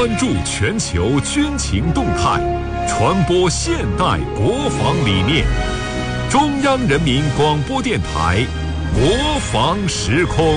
关注全球军情动态，传播现代国防理念。中央人民广播电台国防时空。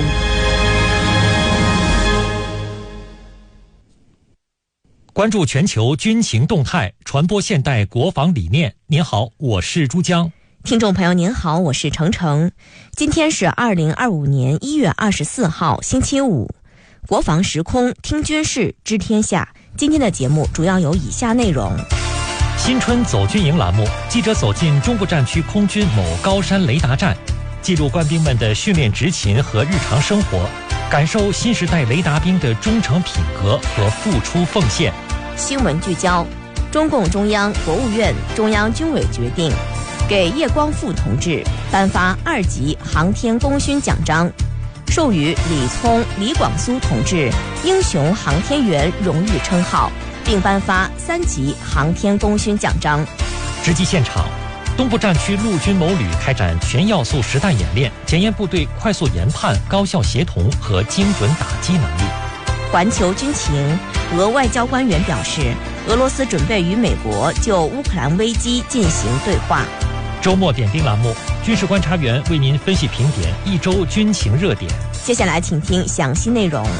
关注全球军情动态，传播现代国防理念。您好，我是珠江。 听众朋友您好，我是程程。今天是2025年1月24号星期五，国防时空听军事知天下。今天的节目主要有以下内容： 新春走军营栏目，记者走进中部战区空军某高山雷达站，记录官兵们的训练执勤和日常生活，感受新时代雷达兵的忠诚品格和付出奉献。 新闻聚焦：中共中央、国务院、中央军委决定给叶光富同志颁发2级航天功勋奖章，授予李聪、李广苏同志英雄航天员荣誉称号，并颁发3级航天功勋奖章。 直击现场，东部战区陆军某旅开展全要素实弹演练，检验部队快速研判、高效协同和精准打击能力。 环球军情，俄外交官员表示，俄罗斯准备与美国就乌克兰危机进行对话。 周末点兵栏目，军事观察员为您分析评点一周军情热点。 接下来请听详细内容。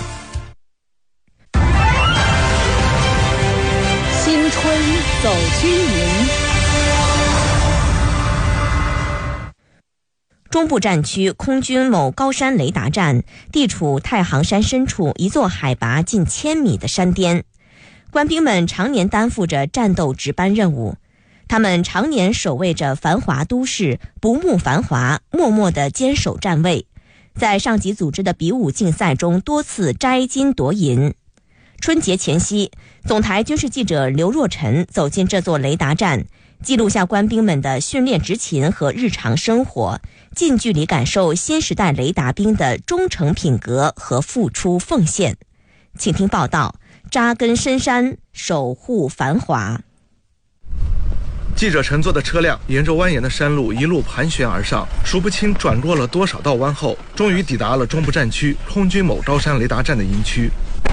新春走军营。 中部战区空军某高山雷达站地处太行山深处一座海拔近1000米的山巅，官兵们常年担负着战斗值班任务，他们常年守卫着繁华都市，不慕繁华，默默地坚守站位，在上级组织的比武竞赛中多次摘金夺银。春节前夕，总台军事记者刘若晨走进这座雷达站，记录下官兵们的训练执勤和日常生活，近距离感受新时代雷达兵的忠诚品格和付出奉献。请听报道：扎根深山，守护繁华。 记者乘坐的车辆沿着蜿蜒的山路一路盘旋而上，数不清转过了多少道弯后，终于抵达了中部战区空军某高山雷达站的营区。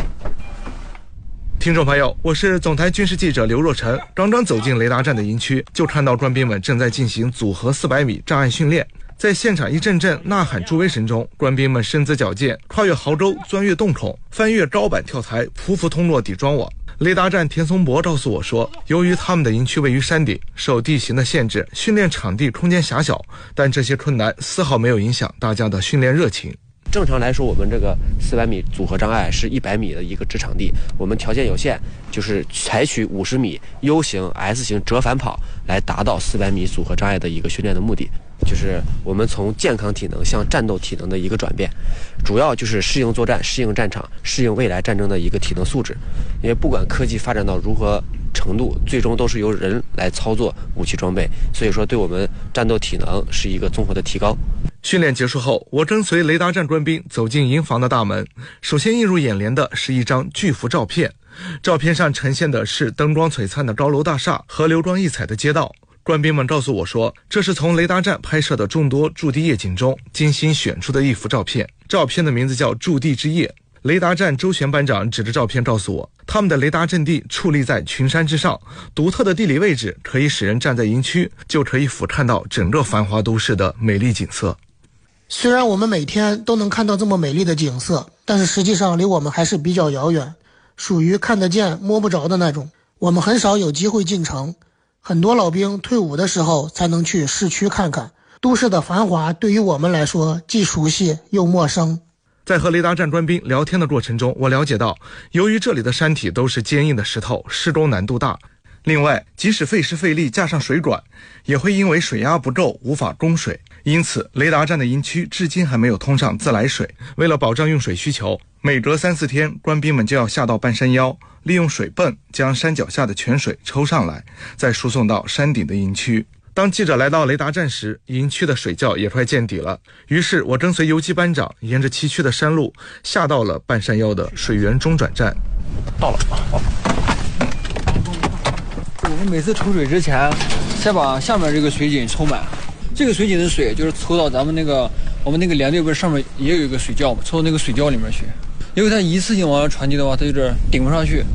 听众朋友，我是总台军事记者刘若晨。刚刚走进雷达站的营区，就看到官兵们正在进行组合400米障碍训练。在现场一阵阵呐喊助威声中，官兵们身姿矫健，跨越壕沟，钻越洞孔，翻越高板跳台，匍匐通过底桩网。雷达站田松博告诉我说，由于他们的营区位于山顶，受地形的限制，训练场地空间狭小，但这些困难丝毫没有影响大家的训练热情。 正常来说，我们这个400米组合障碍是100米的一个制场地，我们条件有限，就是采取50米 U 型 S 型折返跑来达到400米组合障碍的一个训练的目的，就是我们从健康体能向战斗体能的一个转变，主要就是适应作战、适应战场、适应未来战争的一个体能素质。因为不管科技发展到如何程度，最终都是由人来操作武器装备，所以说对我们战斗体能是一个综合的提高。 训练结束后，我跟随雷达站官兵走进营房的大门。首先映入眼帘的是一张巨幅照片，照片上呈现的是灯光璀璨的高楼大厦和流光溢彩的街道。官兵们告诉我说，这是从雷达站拍摄的众多驻地夜景中精心选出的一幅照片，照片的名字叫驻地之夜。雷达站周旋班长指着照片告诉我，他们的雷达阵地矗立在群山之上，独特的地理位置可以使人站在营区就可以俯瞰到整个繁华都市的美丽景色。 虽然我们每天都能看到这么美丽的景色，但是实际上离我们还是比较遥远，属于看得见摸不着的那种。我们很少有机会进城，很多老兵退伍的时候才能去市区看看。都市的繁华对于我们来说既熟悉又陌生。 在和雷达站官兵聊天的过程中，我了解到，由于这里的山体都是坚硬的石头，施工难度大。另外，即使费时费力架上水管，也会因为水压不够无法供水，因此雷达站的营区至今还没有通上自来水。为了保障用水需求，每隔3-4天，官兵们就要下到半山腰，利用水泵将山脚下的泉水抽上来，再输送到山顶的营区。当记者来到雷达站时，营区的水窖也快见底了，于是我跟随游击班长沿着崎岖的山路下到了半山腰的水源中转站。 到了。 我们每次抽水之前，先把下面这个水井抽满。这个水井的水就是抽到我们那个连队不是上面也有一个水窖嘛，抽到那个水窖里面去。因为它一次性往上传递的话，它就是顶不上去，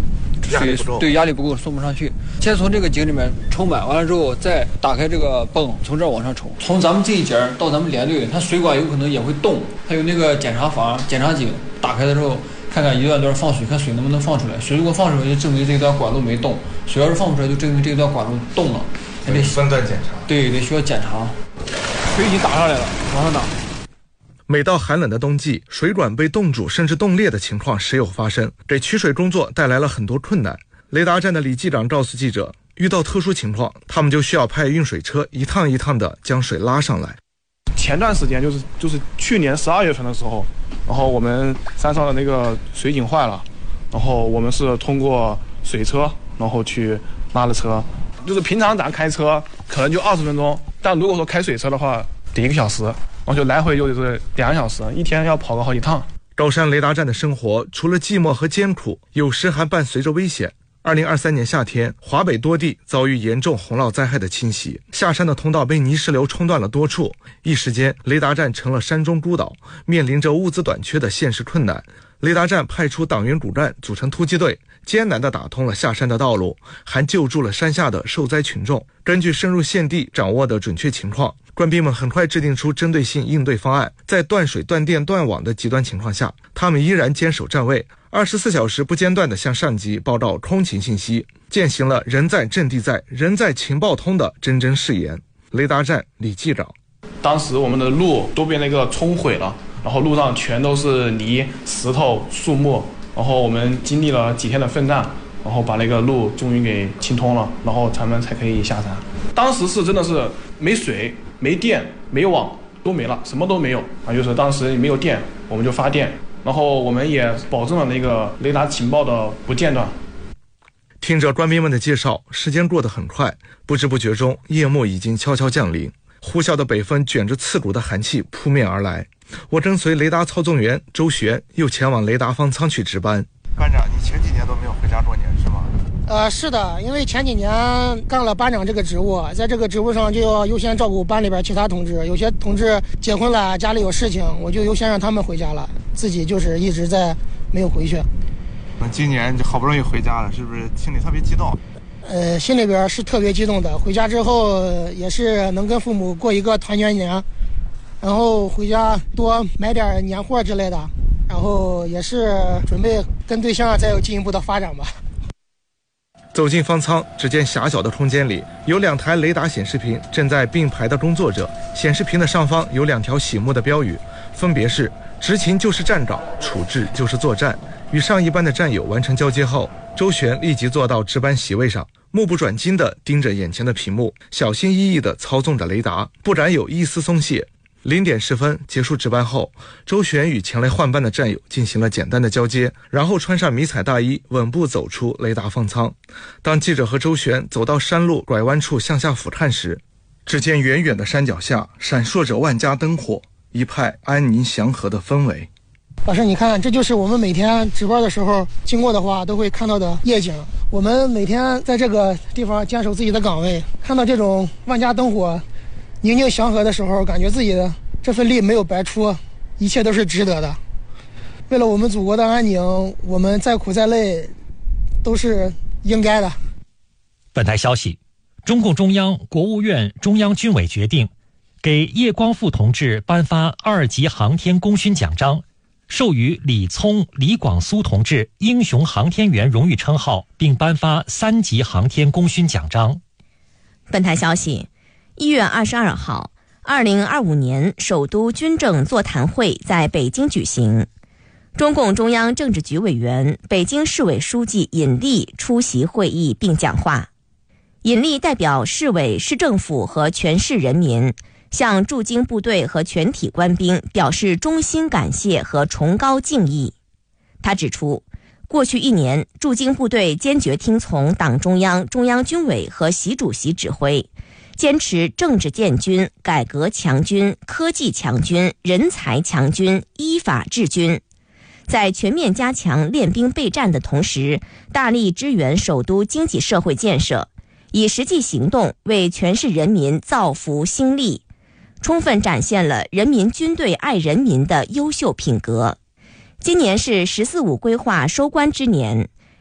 对，压力不够，送不上去。先从这个井里面充满，完了之后再打开这个泵，从这儿往上冲。从咱们这一节到咱们连队，它水管有可能也会动，还有那个检查阀、检查井打开的时候，看看一段段放水，看水能不能放出来。水如果放出来，就证明这段管路没动；水要是放不出来，就证明这段管路动了。还得分段检查。 对，得需要检查。水已经打上来了，往上打。 每到寒冷的冬季，水管被冻住甚至冻裂的情况时有发生，给取水工作带来了很多困难。雷达站的李记长告诉记者，遇到特殊情况，他们就需要派运水车一趟一趟的将水拉上来。 前段时间就是去年12月份的时候，然后我们山上的那个水井坏了，然后我们是通过水车然后去拉了车。就是平常咱开车可能就20分钟，但如果说开水车的话得1个小时，然后就来回就是2个小时，一天要跑个好几趟。 高山雷达站的生活除了寂寞和艰苦，有时还伴随着危险。2023年夏天，华北多地遭遇严重洪涝灾害的侵袭，下山的通道被泥石流冲断了多处，一时间雷达站成了山中孤岛，面临着物资短缺的现实困难。雷达站派出党员骨干组成突击队，艰难地打通了下山的道路，还救助了山下的受灾群众。根据深入现地掌握的准确情况，官兵们很快制定出针对性应对方案。在断水、断电、断网的极端情况下，他们依然坚守站位，24小时不间断地向上级报告空情信息，践行了人在阵地在，人在情报通的铮铮誓言。雷达站李记长， 当时我们的路都被那个冲毁了，然后路上全都是泥、石头、树木，然后我们经历了几天的奋战，然后把那个路终于给清通了，然后咱们才可以下山。当时是真的是没水、没电、没网都没了，什么都没有啊！就是当时没有电，我们就发电，然后我们也保证了那个雷达情报的不间断。 听着官兵们的介绍，时间过得很快，不知不觉中夜幕已经悄悄降临，呼啸的北风卷着刺骨的寒气扑面而来。我跟随雷达操纵员周璇又前往雷达方舱去值班。 班长，你前几年都没有回家过年是吗？ 是的，因为前几年干了班长这个职务，在这个职务上就要优先照顾班里边其他同志，有些同志结婚了，家里有事情，我就优先让他们回家了，自己就是一直在没有回去。 那今年就好不容易回家了，是不是心里特别激动？ 心里边是特别激动的。回家之后也是能跟父母过一个团圆年，然后回家多买点年货之类的，然后也是准备跟对象再有进一步的发展吧。 走进方舱，只见狭小的空间里有2台雷达显示屏正在并排的工作着，显示屏的上方有2条醒目的标语，分别是执勤就是站岗，处置就是作战。与上一班的战友完成交接后，周璇立即坐到值班席位上，目不转睛地盯着眼前的屏幕，小心翼翼地操纵着雷达，不敢有一丝松懈。0点10分结束值班后，周璇与前来换班的战友进行了简单的交接，然后穿上迷彩大衣，稳步走出雷达方舱。当记者和周璇走到山路拐弯处向下俯瞰时，只见远远的山脚下闪烁着万家灯火，一派安宁祥和的氛围。 老师，你看，这就是我们每天值班的时候经过的话都会看到的夜景。我们每天在这个地方坚守自己的岗位，看到这种万家灯火宁静祥和的时候，感觉自己的这份力没有白出，一切都是值得的。为了我们祖国的安宁，我们再苦再累都是应该的。 本台消息，中共中央、国务院、中央军委决定给叶光富同志颁发2级航天功勋奖章，授予李聪、李广苏同志英雄航天员荣誉称号，并颁发3级航天功勋奖章。 本台消息，1月22号，2025年首都军政座谈会在北京举行。中共中央政治局委员、北京市委书记尹力出席会议并讲话。尹力代表市委、市政府和全市人民，向驻京部队和全体官兵表示衷心感谢和崇高敬意。他指出，过去1年，驻京部队坚决听从党中央、中央军委和习主席指挥，坚持政治建军、改革强军、科技强军、人才强军、依法治军，在全面加强练兵备战的同时，大力支援首都经济社会建设，以实际行动为全市人民造福兴利，充分展现了人民军队爱人民的优秀品格。今年是“十四五”规划收官之年，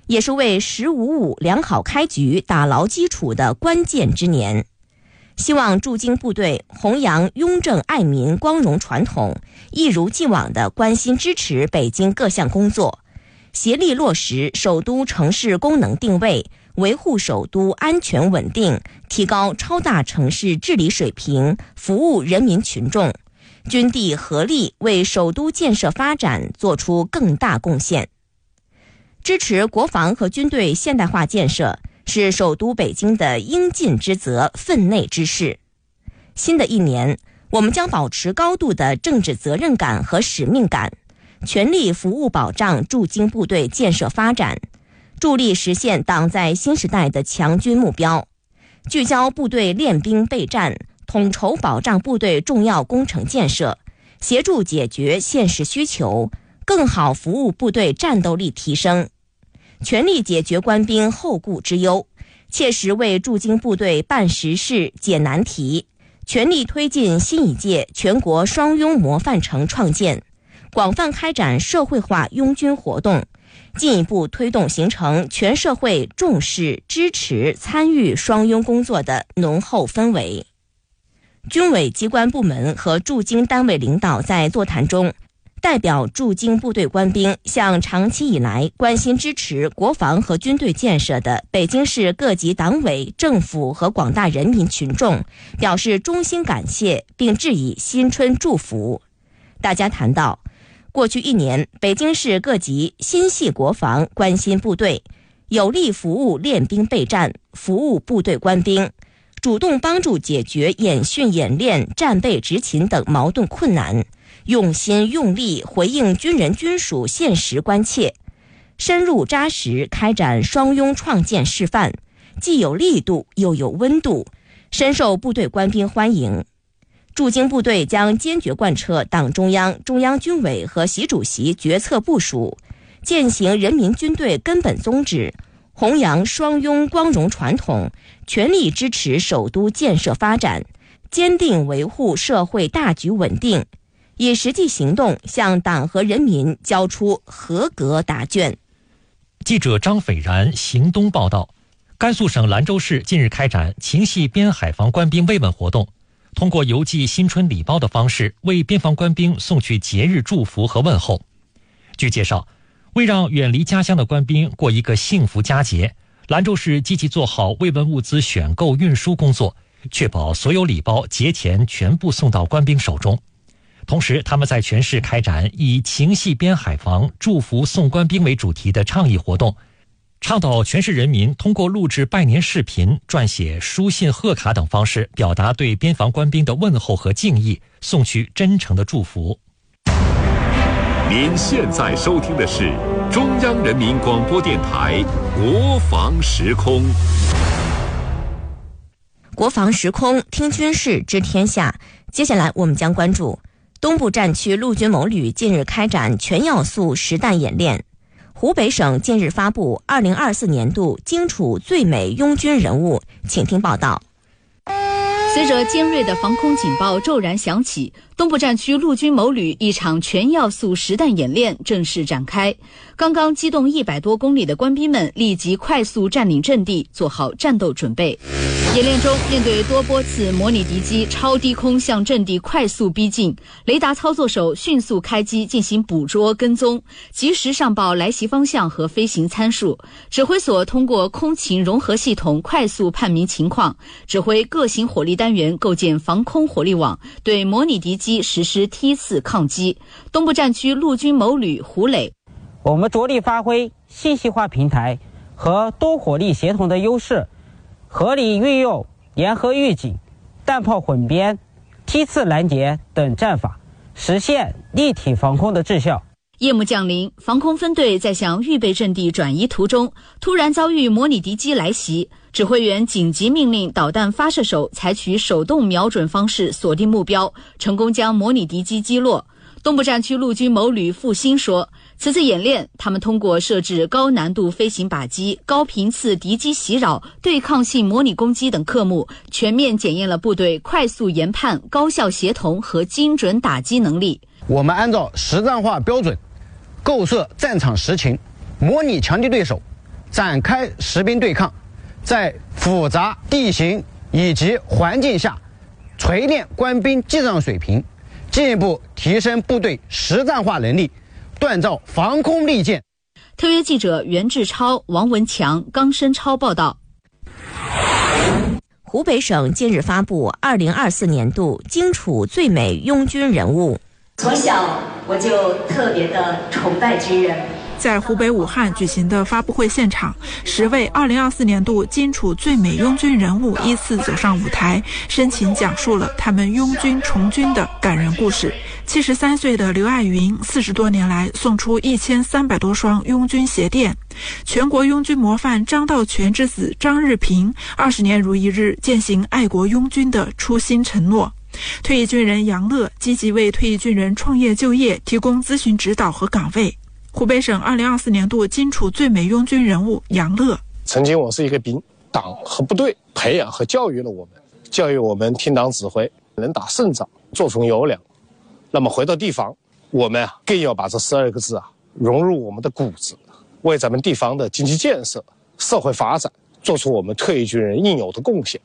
也是为“15.5”良好开局打牢基础的关键之年。希望驻京部队弘扬雍正爱民光荣传统，一如既往地关心支持北京各项工作，协力落实首都城市功能定位，维护首都安全稳定，提高超大城市治理水平，服务人民群众，军地合力为首都建设发展做出更大贡献。支持国防和军队现代化建设是首都北京的应尽之责、分内之事。新的一年，我们将保持高度的政治责任感和使命感，全力服务保障驻京部队建设发展，助力实现党在新时代的强军目标，聚焦部队练兵备战，统筹保障部队重要工程建设，协助解决现实需求，更好服务部队战斗力提升，全力解决官兵后顾之忧，切实为驻京部队办实事、解难题，全力推进新一届全国双拥模范城创建，广泛开展社会化拥军活动，进一步推动形成全社会重视、支持、参与双拥工作的浓厚氛围。军委机关部门和驻京单位领导在座谈中，代表驻京部队官兵向长期以来关心支持国防和军队建设的北京市各级党委政府和广大人民群众表示衷心感谢，并致以新春祝福。大家谈到，过去一年，北京市各级心系国防，关心部队，有力服务练兵备战，服务部队官兵，主动帮助解决演训演练、战备执勤等矛盾困难，用心用力回应军人军属现实关切，深入扎实开展双拥创建示范，既有力度又有温度，深受部队官兵欢迎。驻京部队将坚决贯彻党中央、中央军委和习主席决策部署，践行人民军队根本宗旨，弘扬双拥光荣传统，全力支持首都建设发展，坚定维护社会大局稳定，以实际行动向党和人民交出合格答卷。 记者张斐然行东报道，甘肃省兰州市近日开展情系边海防官兵慰问活动，通过邮寄新春礼包的方式为边防官兵送去节日祝福和问候。据介绍，为让远离家乡的官兵过一个幸福佳节，兰州市积极做好慰问物资选购运输工作，确保所有礼包节前全部送到官兵手中。同时，他们在全市开展以情系边海防祝福送官兵为主题的倡议活动，倡导全市人民通过录制拜年视频、撰写书信贺卡等方式表达对边防官兵的问候和敬意，送去真诚的祝福。 您现在收听的是中央人民广播电台国防时空。 国防时空，听军事知天下。接下来我们将关注东部战区陆军某旅近日开展全要素实弹演练。湖北省近日发布2024年度荆楚最美拥军人物，请听报道。 随着尖锐的防空警报骤然响起，东部战区陆军某旅一场全要素实弹演练正式展开。刚刚机动100多公里的官兵们立即快速占领阵地，做好战斗准备。演练中，面对多波次模拟敌机超低空向阵地快速逼近，雷达操作手迅速开机进行捕捉跟踪，及时上报来袭方向和飞行参数。指挥所通过空勤融合系统快速判明情况，指挥各型火力单元构建防空火力网，对模拟敌机实施梯次抗击。东部战区陆军某旅胡磊： 我们着力发挥信息化平台和多火力协同的优势，合理运用联合预警、弹炮混编、梯次拦截等战法，实现立体防空的质效。 夜幕降临，防空分队在向预备阵地转移途中，突然遭遇模拟敌机来袭。指挥员紧急命令导弹发射手采取手动瞄准方式锁定目标，成功将模拟敌机击落。东部战区陆军某旅付新说，此次演练，他们通过设置高难度飞行靶机、高频次敌机袭扰、对抗性模拟攻击等科目，全面检验了部队快速研判、高效协同和精准打击能力。 我们按照实战化标准，构设战场实情，模拟强敌对手， 展开实兵对抗，在复杂地形以及环境下锤炼官兵技战水平，进一步提升部队实战化能力，锻造防空利剑。 特约记者袁志超、王文强、刚申超报道。 湖北省近日发布2024年度荆楚最美拥军人物。 从小我就特别的崇拜军人。 在湖北武汉举行的发布会现场，10位2024年度荆楚最美拥军人物依次走上舞台，深情讲述了他们拥军从军的感人故事。73岁的刘爱云40多年来送出1300多双拥军鞋垫。全国拥军模范张道全之子张日平20年如一日践行爱国拥军的初心承诺。退役军人杨乐积极为退役军人创业就业提供咨询指导和岗位。湖北省2024年度荆楚最美拥军人物杨乐。 曾经我是一个兵，党和部队培养和教育了我们，教育我们听党指挥，能打胜仗，作风优良。那么回到地方，我们更要把这12个字融入我们的骨子，为咱们地方的经济建设、社会发展做出我们退役军人应有的贡献。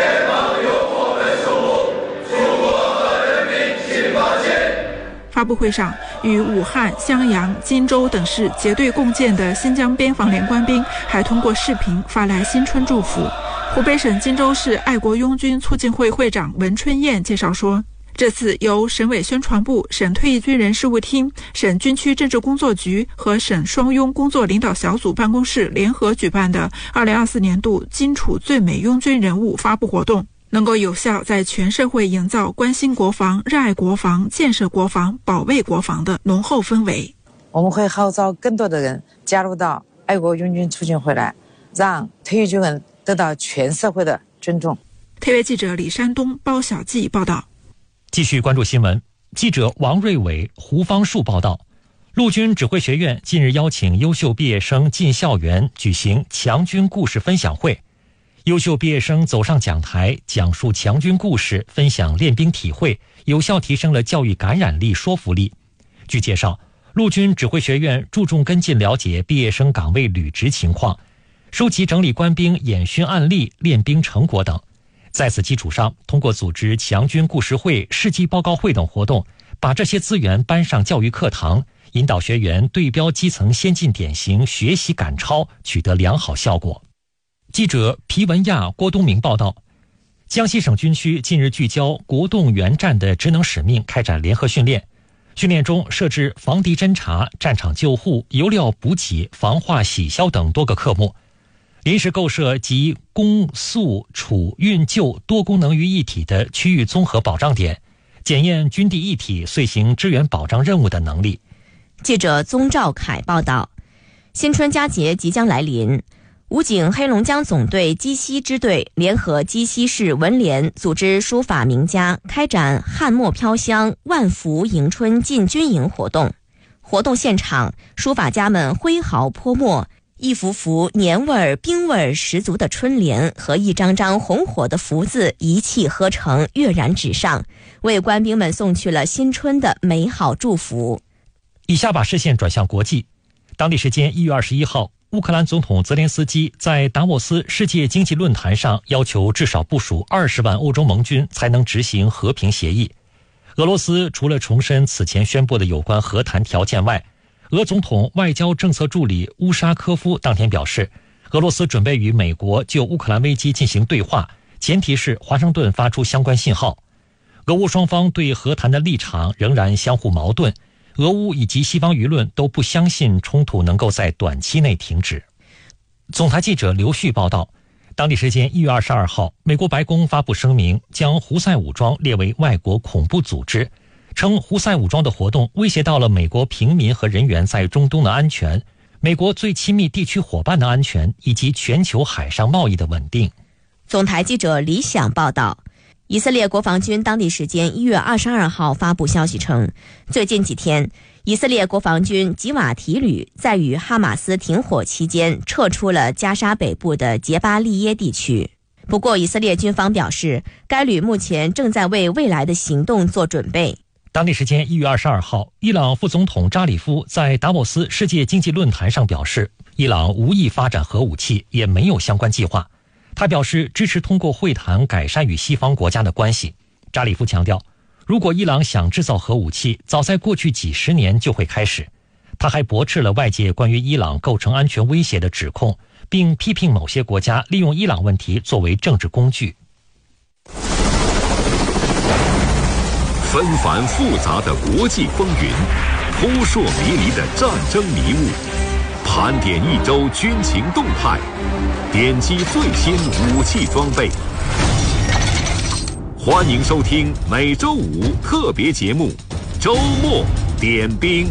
发布会上，与武汉、襄阳、荆州等市结对共建的新疆边防连官兵还通过视频发来新春祝福。湖北省荆州市爱国拥军促进会会长文春燕介绍说，这次由省委宣传部、省退役军人事务厅、省军区政治工作局和省双拥工作领导小组办公室联合举办的2024年度荆楚最美拥军人物发布活动，能够有效在全社会营造关心国防、热爱国防、建设国防、保卫国防的浓厚氛围。 我们会号召更多的人加入到爱国拥军促进会来，让退役军人得到全社会的尊重。 特约记者李山东、包小季报道。 继续关注新闻，记者王瑞伟、胡方树报道，陆军指挥学院近日邀请优秀毕业生进校园举行强军故事分享会。优秀毕业生走上讲台，讲述强军故事，分享练兵体会，有效提升了教育感染力、说服力。据介绍，陆军指挥学院注重跟进了解毕业生岗位履职情况，收集整理官兵演训案例、练兵成果等。在此基础上，通过组织强军故事会、事迹报告会等活动，把这些资源搬上教育课堂，引导学员对标基层先进典型，学习赶超，取得良好效果。记者皮文亚、郭东明报道，江西省军区近日聚焦国动员战的职能使命，开展联合训练。训练中设置防敌侦察、战场救护、油料补给、防化洗消等多个科目，临时构设集攻、速、储、运、救多功能于一体的区域综合保障点，检验军地一体遂行支援保障任务的能力。 记者宗兆凯报道，新春佳节即将来临，武警黑龙江总队鸡西支队联合鸡西市文联组织书法名家开展汉墨飘香、万福迎春进军营活动。活动现场，书法家们挥毫泼墨，一幅幅年味儿、兵味儿十足的春联和一张张红火的福字一气呵成，跃然纸上，为官兵们送去了新春的美好祝福。 以下把视线转向国际。当地时间1月21号，乌克兰总统泽连斯基在达沃斯世界经济论坛上要求至少部署20万欧洲盟军才能执行和平协议。俄罗斯除了重申此前宣布的有关和谈条件外，俄总统外交政策助理乌沙科夫当天表示，俄罗斯准备与美国就乌克兰危机进行对话，前提是华盛顿发出相关信号。俄乌双方对和谈的立场仍然相互矛盾，俄乌以及西方舆论都不相信冲突能够在短期内停止。总台记者刘旭报道，当地时间1月22号，美国白宫发布声明，将胡塞武装列为外国恐怖组织，称胡塞武装的活动威胁到了美国平民和人员在中东的安全，美国最亲密地区伙伴的安全，以及全球海上贸易的稳定。 总台记者李想报道，以色列国防军当地时间1月22号发布消息称，最近几天，以色列国防军吉瓦提旅在与哈马斯停火期间撤出了加沙北部的杰巴利耶地区。不过，以色列军方表示，该旅目前正在为未来的行动做准备。 当地时间1月22号，伊朗副总统扎里夫在达沃斯世界经济论坛上表示，伊朗无意发展核武器，也没有相关计划。他表示支持通过会谈改善与西方国家的关系。扎里夫强调，如果伊朗想制造核武器，早在过去几十年就会开始。他还驳斥了外界关于伊朗构成安全威胁的指控，并批评某些国家利用伊朗问题作为政治工具。 纷繁复杂的国际风云，扑朔迷离的战争迷雾，盘点一周军情动态，点击最新武器装备。欢迎收听每周五特别节目《周末点兵》。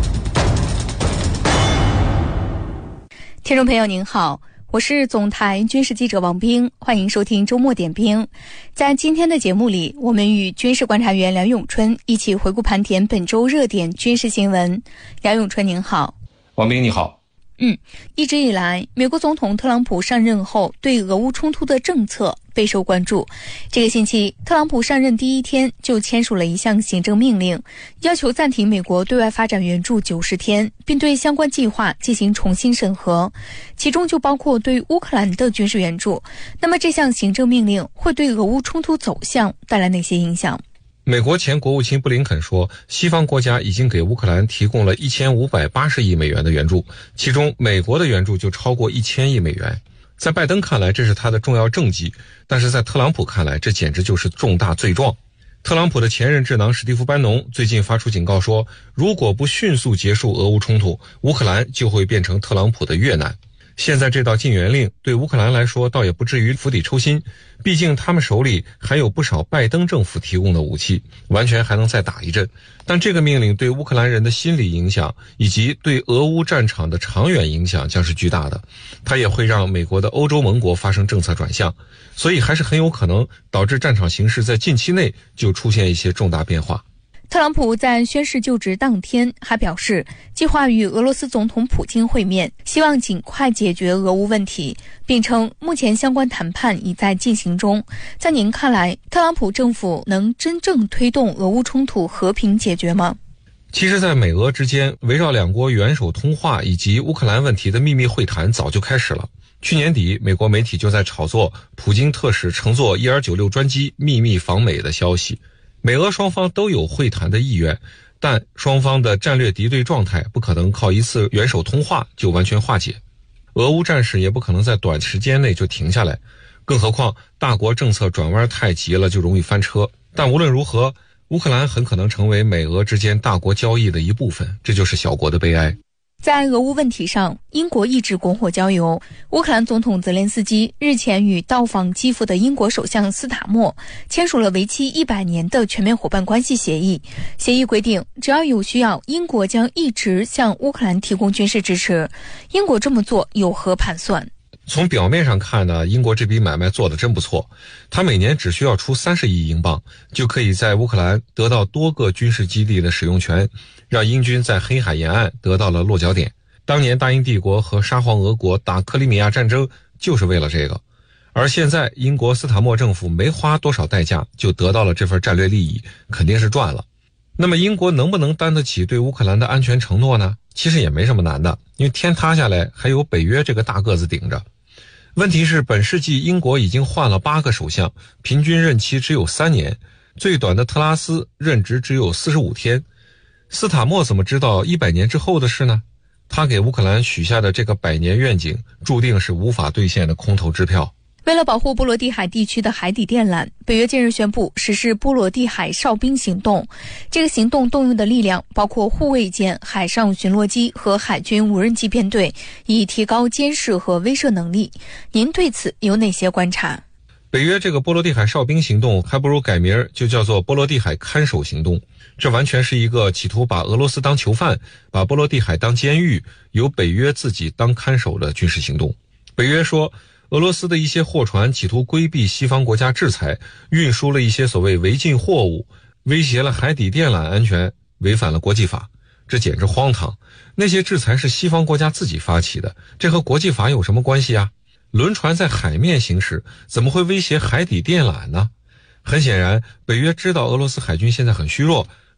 听众朋友您好，我是总台军事记者王冰，欢迎收听周末点兵。在今天的节目里，我们与军事观察员梁永春一起回顾盘点本周热点军事新闻。梁永春您好。 王冰你好。 一直以来，美国总统特朗普上任后对俄乌冲突的政策备受关注。这个星期，特朗普上任第一天就签署了一项行政命令，要求暂停美国对外发展援助90天，并对相关计划进行重新审核，其中就包括对乌克兰的军事援助。那么这项行政命令会对俄乌冲突走向带来哪些影响？ 美国前国务卿布林肯说，西方国家已经给乌克兰提供了1580亿美元的援助，其中美国的援助就超过1000亿美元。在拜登看来，这是他的重要政绩，但是在特朗普看来，这简直就是重大罪状。特朗普的前任智囊史蒂夫·班农最近发出警告说，如果不迅速结束俄乌冲突，乌克兰就会变成特朗普的越南。现在这道禁援令对乌克兰来说倒也不至于釜底抽薪，毕竟他们手里还有不少拜登政府提供的武器，完全还能再打一阵。但这个命令对乌克兰人的心理影响以及对俄乌战场的长远影响将是巨大的，它也会让美国的欧洲盟国发生政策转向，所以还是很有可能导致战场形势在近期内就出现一些重大变化。 特朗普在宣誓就职当天还表示，计划与俄罗斯总统普京会面，希望尽快解决俄乌问题，并称目前相关谈判已在进行中。在您看来，特朗普政府能真正推动俄乌冲突和平解决吗？ 其实在美俄之间，围绕两国元首通话以及乌克兰问题的秘密会谈早就开始了。去年底，美国媒体就在炒作普京特使乘坐ER-96专机秘密访美的消息。美俄双方都有会谈的意愿，但双方的战略敌对状态不可能靠一次元首通话就完全化解，俄乌战事也不可能在短时间内就停下来，更何况大国政策转弯太急了就容易翻车。但无论如何，乌克兰很可能成为美俄之间大国交易的一部分，这就是小国的悲哀。 在俄乌问题上，英国一直拱火浇油。乌克兰总统泽连斯基日前与到访基辅的英国首相斯塔默签署了为期100年的全面伙伴关系协议。协议规定，只要有需要，英国将一直向乌克兰提供军事支持。英国这么做有何盘算？ 从表面上看呢，英国这笔买卖做得真不错，他每年只需要出30亿英镑，就可以在乌克兰得到多个军事基地的使用权，让英军在黑海沿岸得到了落脚点。当年大英帝国和沙皇俄国打克里米亚战争就是为了这个，而现在英国斯塔默政府没花多少代价就得到了这份战略利益，肯定是赚了。那么英国能不能担得起对乌克兰的安全承诺呢？其实也没什么难的，因为天塌下来还有北约这个大个子顶着。问题是本世纪英国已经换了8个首相，平均任期只有3年，最短的特拉斯任职只有45天。斯塔默怎么知道100年之后的事呢？他给乌克兰许下的这个100年愿景注定是无法兑现的空头支票。 为了保护波罗的海地区的海底电缆，北约近日宣布实施波罗的海哨兵行动。这个行动动用的力量包括护卫舰、海上巡逻机和海军无人机编队，以提高监视和威慑能力。您对此有哪些观察？ 北约这个波罗的海哨兵行动还不如改名就叫做波罗的海看守行动，这完全是一个企图把俄罗斯当囚犯，把波罗的海当监狱，由北约自己当看守的军事行动。北约说，俄罗斯的一些货船企图规避西方国家制裁，运输了一些所谓违禁货物，威胁了海底电缆安全，违反了国际法。这简直荒唐！那些制裁是西方国家自己发起的，这和国际法有什么关系啊？轮船在海面行驶，怎么会威胁海底电缆呢？很显然，北约知道俄罗斯海军现在很虚弱，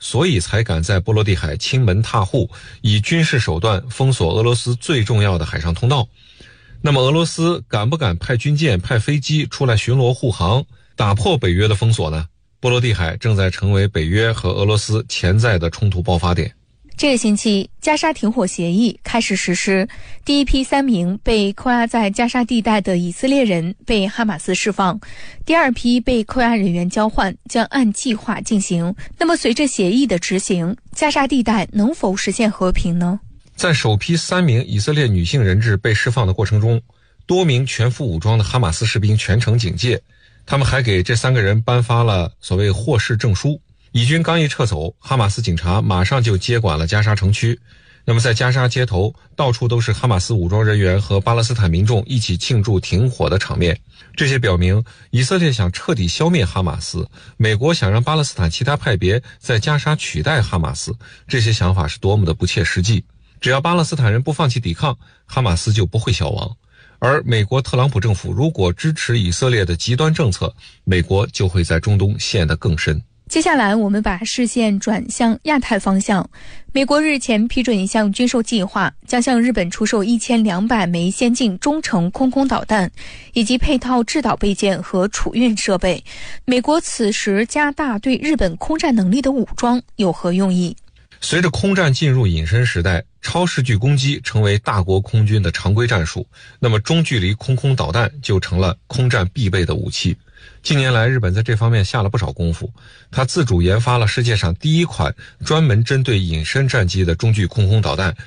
所以才敢在波罗的海亲门踏户，以军事手段封锁俄罗斯最重要的海上通道。那么俄罗斯敢不敢派军舰、派飞机出来巡逻护航，打破北约的封锁呢？波罗的海正在成为北约和俄罗斯潜在的冲突爆发点。 这个星期，加沙停火协议开始实施，第一批3名被扣押在加沙地带的以色列人被哈马斯释放，第二批被扣押人员交换将按计划进行。那么随着协议的执行，加沙地带能否实现和平呢？ 在首批3名以色列女性人质被释放的过程中，多名全副武装的哈马斯士兵全程警戒，他们还给这3个人颁发了所谓获释证书。以军刚一撤走，哈马斯警察马上就接管了加沙城区。那么在加沙街头，到处都是哈马斯武装人员和巴勒斯坦民众一起庆祝停火的场面。这些表明以色列想彻底消灭哈马斯，美国想让巴勒斯坦其他派别在加沙取代哈马斯，这些想法是多么的不切实际。只要巴勒斯坦人不放弃抵抗，哈马斯就不会消亡。而美国特朗普政府如果支持以色列的极端政策，美国就会在中东陷得更深。 接下来我们把视线转向亚太方向。美国日前批准一项军售计划，将向日本出售1200枚先进中程空空导弹，以及配套制导备件和储运设备。美国此时加大对日本空战能力的武装，有何用意？ 随着空战进入隐身时代，超视距攻击成为大国空军的常规战术，那么中距离空空导弹就成了空战必备的武器。近年来，日本在这方面下了不少功夫，它自主研发了世界上第一款专门针对隐身战机的中距空空导弹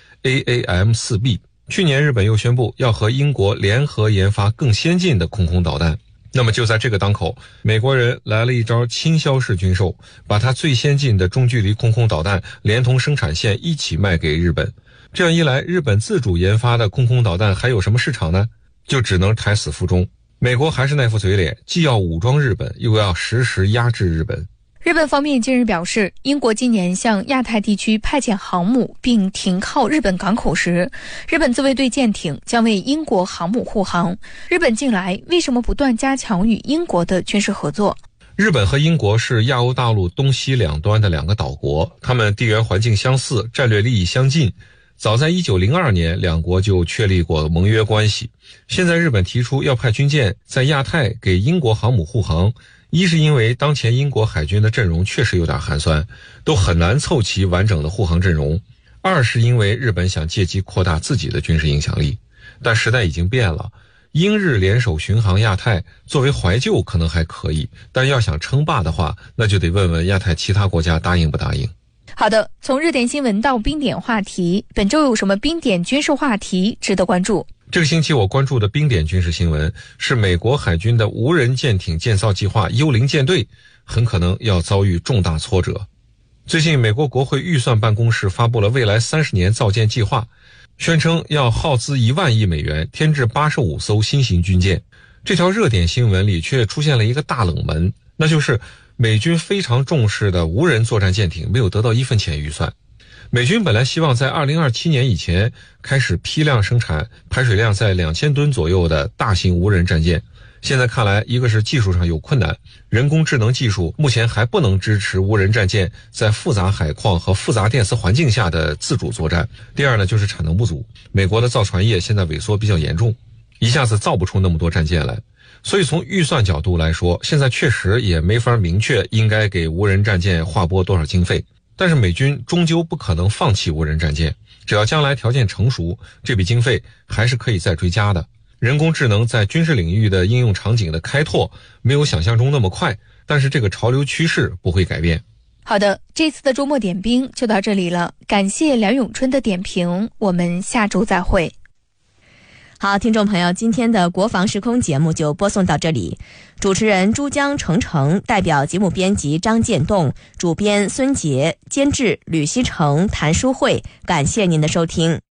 AAM-4B。去年日本又宣布要和英国联合研发更先进的空空导弹。那么就在这个当口，美国人来了一招倾销式军售，把它最先进的中距离空空导弹连同生产线一起卖给日本。这样一来，日本自主研发的空空导弹还有什么市场呢？就只能胎死腹中。美国还是那副嘴脸，既要武装日本，又要时时压制日本。 日本方面近日表示，英国今年向亚太地区派遣航母并停靠日本港口时，日本自卫队舰艇将为英国航母护航。日本近来为什么不断加强与英国的军事合作？ 日本和英国是亚欧大陆东西两端的2个岛国，他们地缘环境相似，战略利益相近。早在1902年，两国就确立过盟约关系。现在日本提出要派军舰在亚太给英国航母护航，一是因为当前英国海军的阵容确实有点寒酸，都很难凑齐完整的护航阵容；二是因为日本想借机扩大自己的军事影响力。但时代已经变了，英日联手巡航亚太，作为怀旧可能还可以，但要想称霸的话，那就得问问亚太其他国家答应不答应。 好的，从热点新闻到冰点话题，本周有什么冰点军事话题值得关注？ 这个星期我关注的冰点军事新闻是美国海军的无人舰艇建造计划幽灵舰队很可能要遭遇重大挫折。最近美国国会预算办公室发布了未来30年造舰计划，宣称要耗资1万亿美元添置85艘新型军舰。这条热点新闻里却出现了一个大冷门，那就是美军非常重视的无人作战舰艇没有得到1分钱预算。美军本来希望在2027年以前开始批量生产排水量在2000吨左右的大型无人战舰，现在看来，一个是技术上有困难，人工智能技术目前还不能支持无人战舰在复杂海况和复杂电磁环境下的自主作战；第二呢，就是产能不足，美国的造船业现在萎缩比较严重，一下子造不出那么多战舰来。所以从预算角度来说，现在确实也没法明确应该给无人战舰划拨多少经费。但是美军终究不可能放弃无人战舰，只要将来条件成熟，这笔经费还是可以再追加的。人工智能在军事领域的应用场景的开拓没有想象中那么快，但是这个潮流趋势不会改变。 好的，这次的周末点兵就到这里了，感谢梁永春的点评，我们下周再会。 好，听众朋友，今天的国防时空节目就播送到这里。主持人珠江程程，代表节目编辑张建栋，主编孙杰，监制吕希成、谭淑慧，感谢您的收听。